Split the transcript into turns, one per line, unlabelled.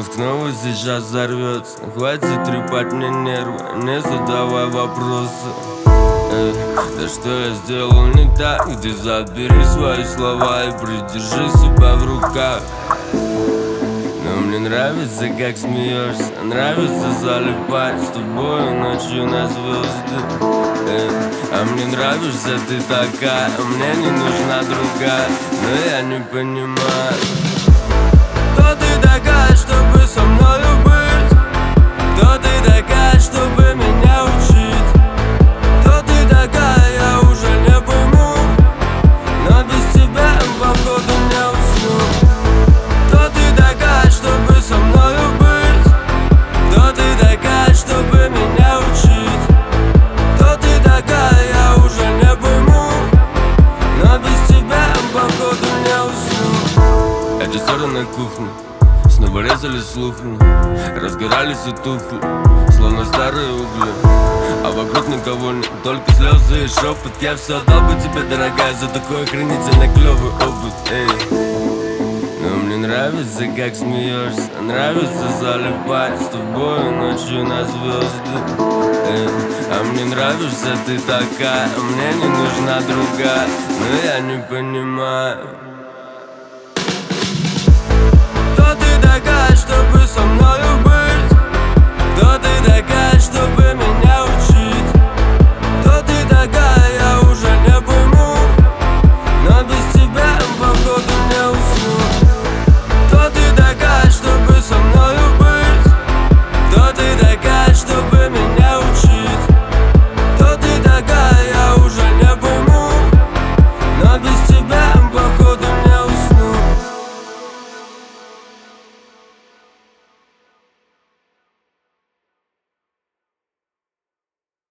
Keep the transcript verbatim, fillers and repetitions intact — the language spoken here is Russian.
Мозг снова сейчас взорвется. Хватит трепать мне нервы, не задавай вопросы. Эй, да что я сделал не так? Где забери свои слова и придержи себя в руках. Но мне нравится, как смеешься, нравится залипать с тобой ночью на звезды. Эй, а мне нравишься ты такая, мне не нужна другая, но я не понимаю, кто ты такая, чтобы со мною быть? Кто ты такая, чтобы меня учить? Кто ты такая, я уже не пойму, но без тебя походу не усну. Кто ты такая, чтобы со мною быть? Кто ты такая, чтобы меня учить? Кто ты такая, я уже не пойму, но без тебя походу не усну. Эти ссоры на кухне снова резали слухами, разгорались и тухли, словно старые угли. А вокруг никого нет, только слезы и шепот. Я все отдал бы тебе, дорогая, за такой охренительно клевый опыт. Эй. Но мне нравится, как смеешься, нравится залипать с тобой ночью на звезды. Эй. А мне нравишься ты такая, мне не нужна другая, но я не понимаю, кто ты такая, чтобы со мною быть? Кто ты такая, чтобы